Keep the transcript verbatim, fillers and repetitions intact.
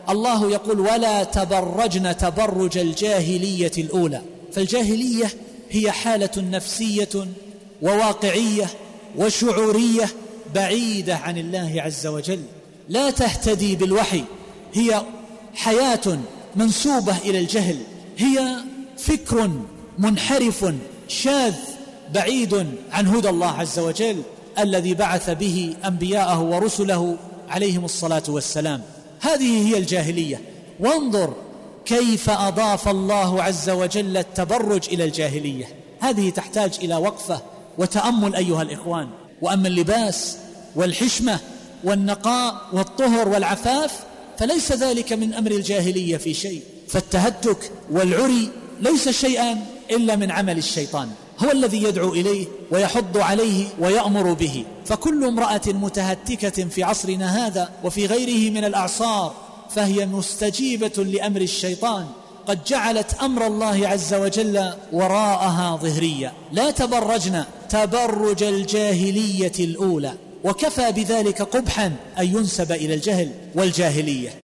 الله يقول ولا تبرجن تبرج الجاهلية الأولى. فالجاهلية هي حالة نفسية وواقعية وشعورية بعيدة عن الله عز وجل، لا تهتدي بالوحي، هي حياة منسوبة إلى الجهل، هي فكر منحرف شاذ بعيد عن هدى الله عز وجل الذي بعث به أنبياءه ورسله عليهم الصلاة والسلام. هذه هي الجاهلية. وانظر كيف أضاف الله عز وجل التبرج إلى الجاهلية. هذه تحتاج إلى وقفة وتأمل أيها الإخوان. وأما اللباس والحشمة والنقاء والطهر والعفاف فليس ذلك من أمر الجاهلية في شيء. فالتهتك والعري ليس شيئا إلا من عمل الشيطان، هو الذي يدعو إليه ويحض عليه ويأمر به. فكل امرأة متهتكة في عصرنا هذا وفي غيره من الأعصار فهي مستجيبة لأمر الشيطان، قد جعلت أمر الله عز وجل وراءها ظهريا. لا تبرجن تبرج الجاهلية الأولى، وكفى بذلك قبحا أن ينسب إلى الجهل والجاهلية.